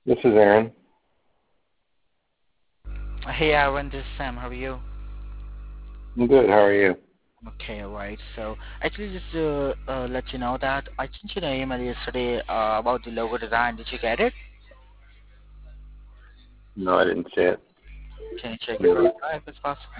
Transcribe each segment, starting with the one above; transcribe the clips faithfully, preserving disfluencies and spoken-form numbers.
This is Aaron. Hey Aaron, this is Sam. How are you? I'm good. How are you? Okay, alright. So actually, just uh, uh, let you know that I sent you an email yesterday uh, about the logo design. Did you get it? No, I didn't see it. Can you check your email if it's possible?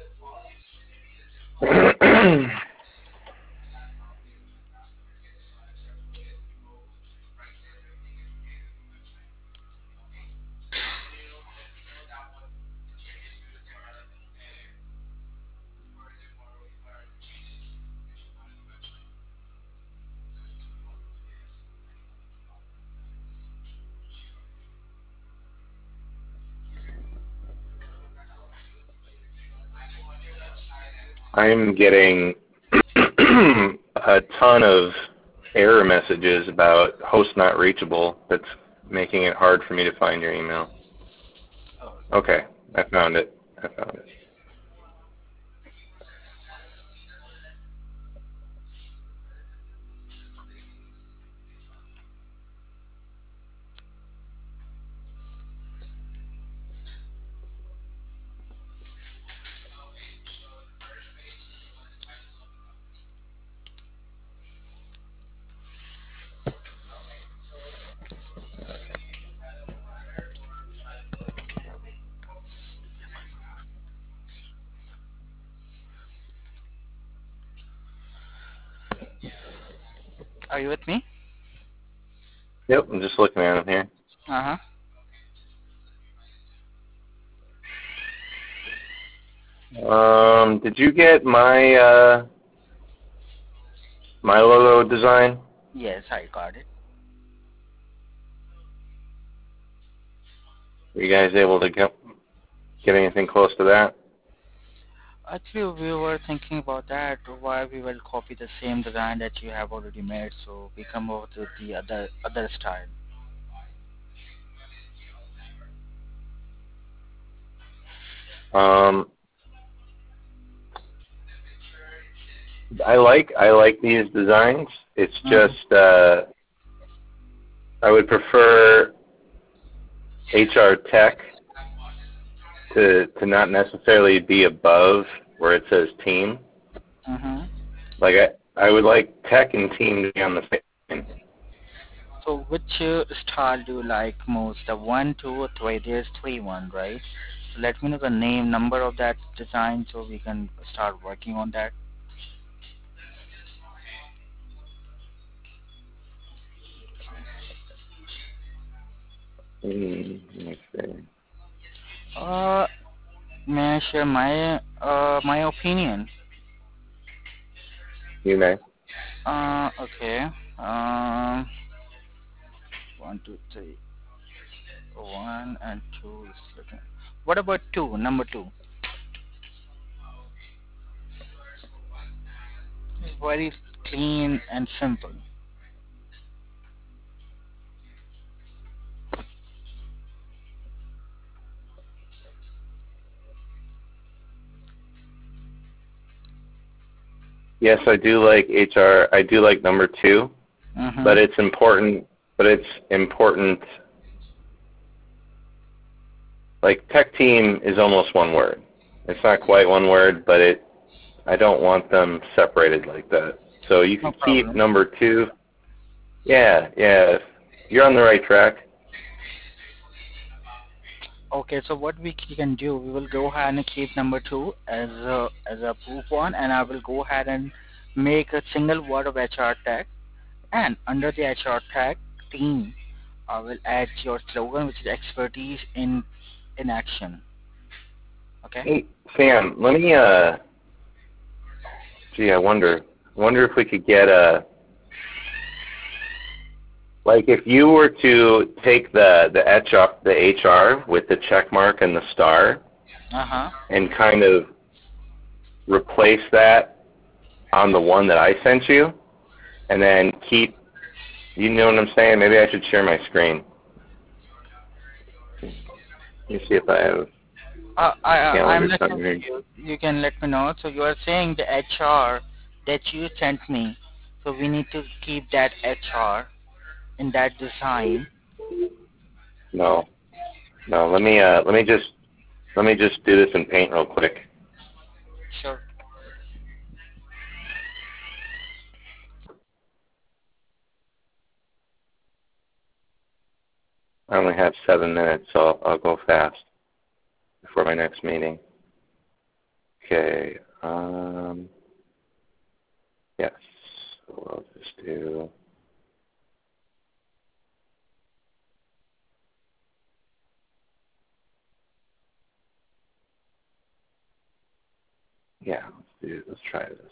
I'm getting a ton of error messages about host not reachable. That's making it hard for me to find your email. Oh, Okay, I found it. I found it. are you with me? Yep, I'm just looking at it here. Uh-huh. Um, did you get my uh, my logo design? Yes, I got it. Were you guys able to get get anything close to that? Actually, we were thinking about that. Why we will copy the same design that you have already made, so we come over to the other other style. Um, I like I like these designs. It's Mm-hmm. just uh, I would prefer H R tech to to not necessarily be above where it says team. Mm-hmm. Like I I would like tech and team to be on the same. So which uh, style do you like most? The one, two, or three? There's three one, right? So let me know the name, number of that design so we can start working on that. Mm, let me see. Uh, may I share my uh my opinion? You may. Uh, okay. Um, one, two, three. One and two is looking. What about two? Number two. It's very clean and simple. Yes, I do like H R. I do like number two, Mm-hmm. but it's important. But it's important. Like tech team is almost one word. It's not quite one word, but it. I don't want them separated like that. So you No could keep problem. number two. Yeah, yeah. You're on the right track. Okay, so what we c- can do, we will go ahead and keep number two as a, as a proof one, and I will go ahead and make a single word of H R tag, and under the H R tag team, I will add your slogan, which is expertise in in action. Okay. Hey, Sam, let me, uh, gee, I wonder, I wonder if we could get a, like if you were to take the, the H R, the H R with the check mark and the star Uh huh. and kind of replace that on the one that I sent you and then keep, you know what I'm saying? Maybe I should share my screen. Let me see if I have Uh, I I- I'm calendar listening something to here. you. You can let me know. So you are saying the H R that you sent me. So we need to keep that H R in that design. No, no. Let me uh, let me just let me just do this in Paint real quick. Sure. I only have seven minutes, so I'll, I'll go fast before my next meeting. Okay. Um, yes. So I'll just do. Yeah. Let's do. Let's try this.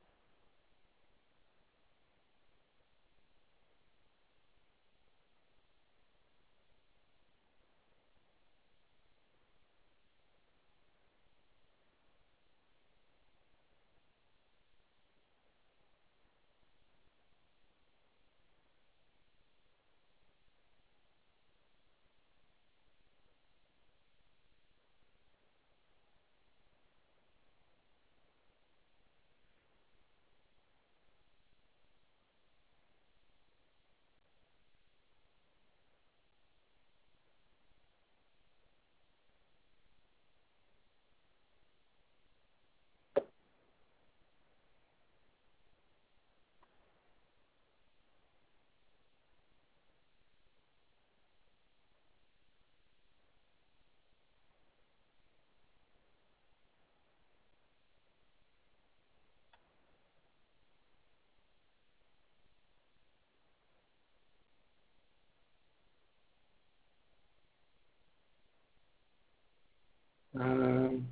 Um,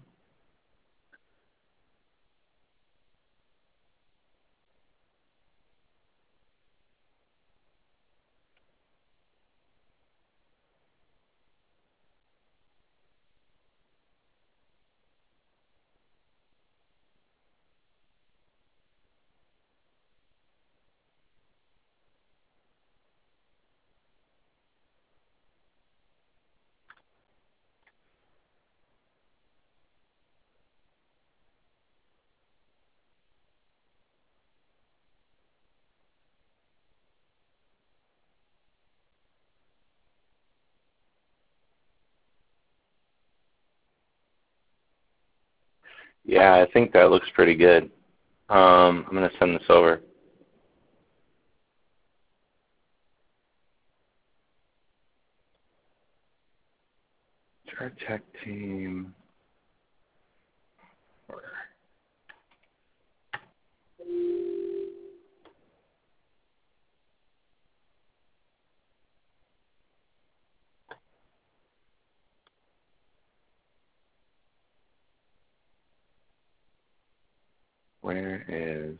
yeah, I think that looks pretty good. Um, I'm gonna send this over. Our tech team. Where is?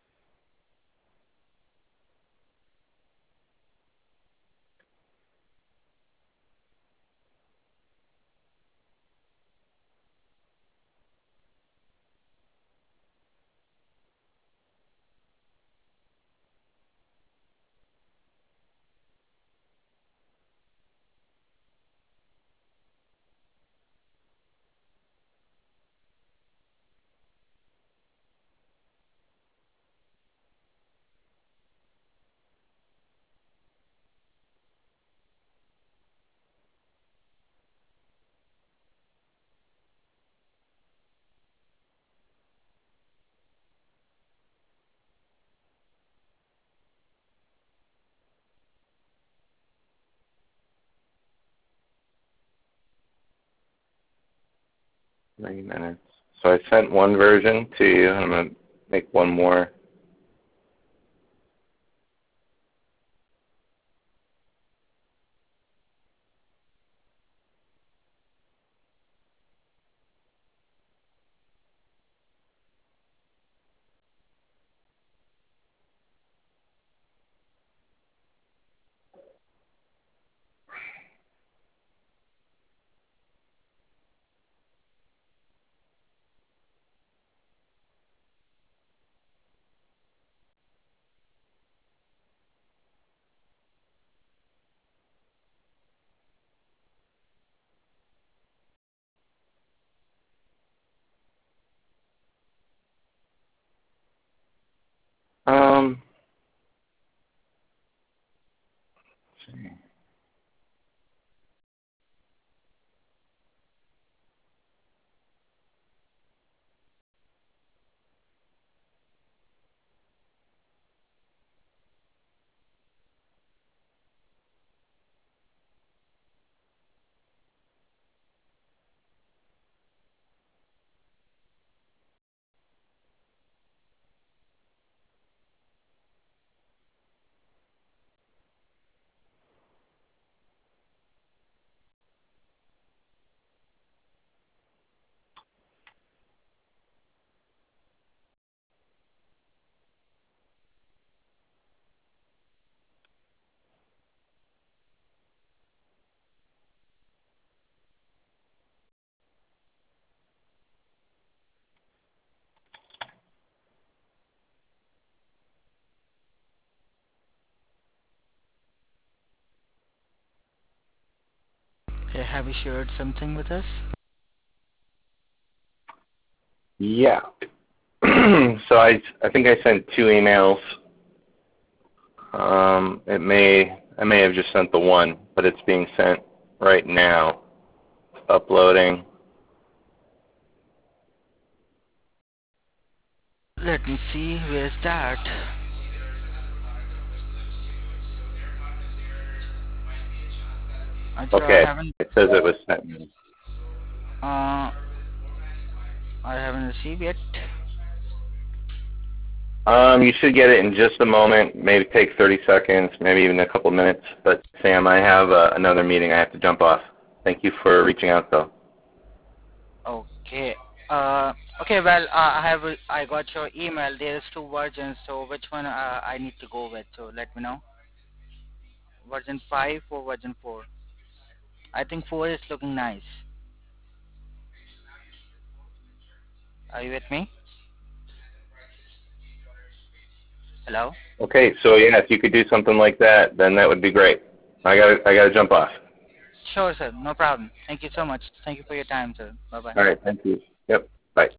Three minutes. So I sent one version to you, and I'm gonna make one more. Okay, have you shared something with us? Yeah. So I I think I sent two emails. Um, it may I may have just sent the one, but it's being sent right now. Uploading. Let me see, where's that? Actually, I Okay. haven't, It says it was sent. uh, I haven't received yet. Um, you should get it in just a moment. Maybe take thirty seconds, maybe even a couple minutes. But Sam, I have uh, another meeting. I have to jump off. Thank you for reaching out, though. Okay. Uh, okay. Well, uh, I have, I got your email. There's two versions. So which one uh, I need to go with? So let me know. Version five or version four? I think four is looking nice. Are you with me? Hello. Okay, so yeah, if you could do something like that, then that would be great. I got I got to jump off. Sure, sir. No problem. Thank you so much. Thank you for your time, sir. Bye bye. All right, thank you. Yep.